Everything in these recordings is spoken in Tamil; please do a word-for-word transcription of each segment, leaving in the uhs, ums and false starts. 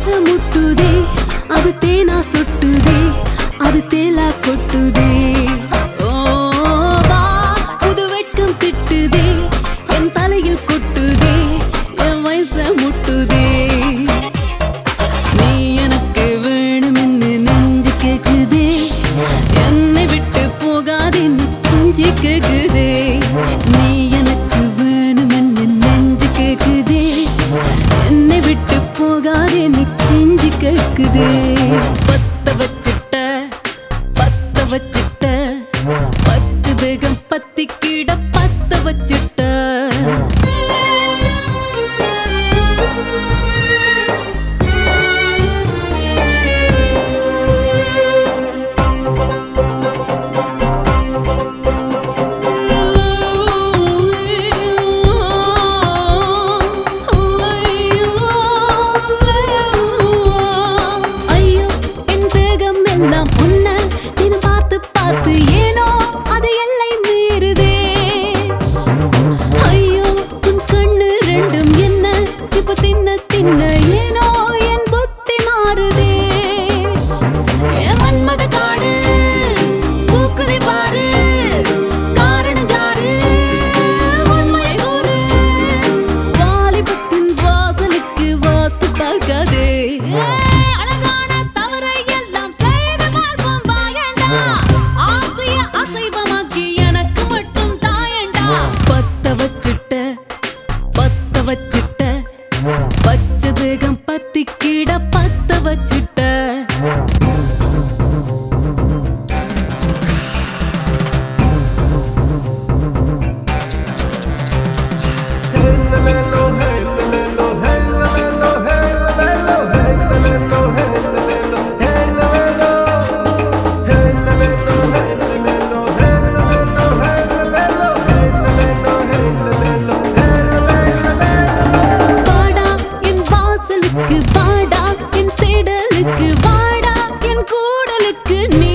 முட்டுதே அது தேனா சுட்டுதே அது தேலா கொட்டுதே ஓ வா புது வெட்கம் திட்டுதே என் தலையில் கொட்டுதே என் வயச முட்டுதே நீ எனக்கு வேணும்னு நெஞ்சு கேக்குதே என்னை விட்டு போகாதேன்னு நெஞ்சு கேக்குதே நீ எனக்கு வேணும்னு நெஞ்சு கேக்குதே என்னை விட்டு போகாதேன்னு நெஞ்சு கேக்குதே பத்த வச்சிட்ட பத்த வச்சிட்ட பத்து தேகம் பத்திக்கிட பத்த வச்சிட்ட ஏனோ அது எல்லை மீறுதே ஐயோ உன் கண்ணு ரெண்டும் என்ன இப்ப தின்ன தின்ன ஏனோ என் புத்தி மாறுதே என் மன்மத காடு பூக்குதை பாரு காரணம் யாரு உண்மை கூறு வாலிபத்தின் வாசலுக்கு வாத்து பார்க்காதே பச்ச தேகம் பத்திக்கிட பத்த வச்சிட்ட வாடா என் தேடலுக்கு வாடா என் கூடலுக்கு நீ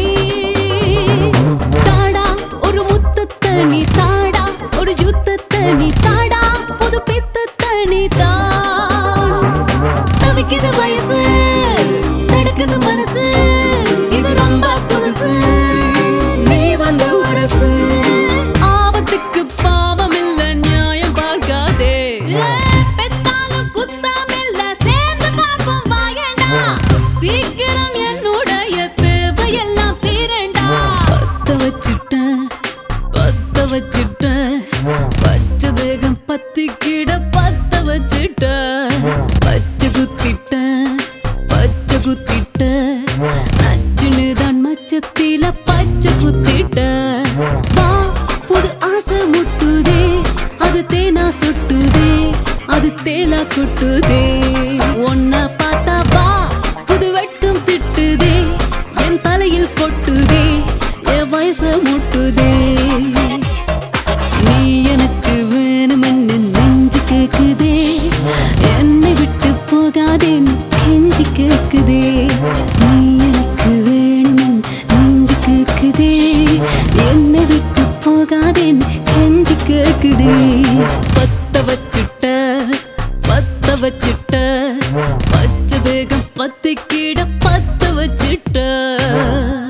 தாடா ஒரு முத்தத்தை நீ தாடா ஒரு யுத்தத்தை நீ தாடா புது பித்தத்தை நீ தா தவிக்குது வயசு தடுக்குது மனசு இது ரொம்ப புதுசு நீ வந்து அரசு ஆபத்துக்கு பாவம் இல்ல நியாயம் பார்க்காதே சீக்கிரம் என்னுடைய தேவையெல்லாம் தீரண்டா பத்த வச்சிட்டேன் பத்த வச்சிட்டேன் பச்சை தேகம் பத்திக்கிட பத்த வச்சிட்டேன் பச்சை குத்திட்டேன் பச்சை குத்திட்டேன் நச்சுன்னு தான் மச்சத்தில பச்சை குத்திட்டேன் வா புது ஆசை முட்டுதே அது தேனா சுட்டுதே அது தேலா கொட்டுதே ஒன்ன பார்த்தா வா வெட்கம் திட்டுதே என் தலையில் கொட்டுதே என் வயச முட்டுதே நீ எனக்கு வேணும்னு நெஞ்சு கேக்குதே என்னை விட்டு போகாதேன்னு கெஞ்சி கேக்குதே நீ எனக்கு வேணும்னு நெஞ்சு கேக்குதே என்னை விட்டு போகாதேன்னு கெஞ்சி கேக்குதே பத்த வச்சிட்ட பத்த வச்சிட்ட பச்சை தேகம் பத்திக்கிட பத்த வச்சிட்ட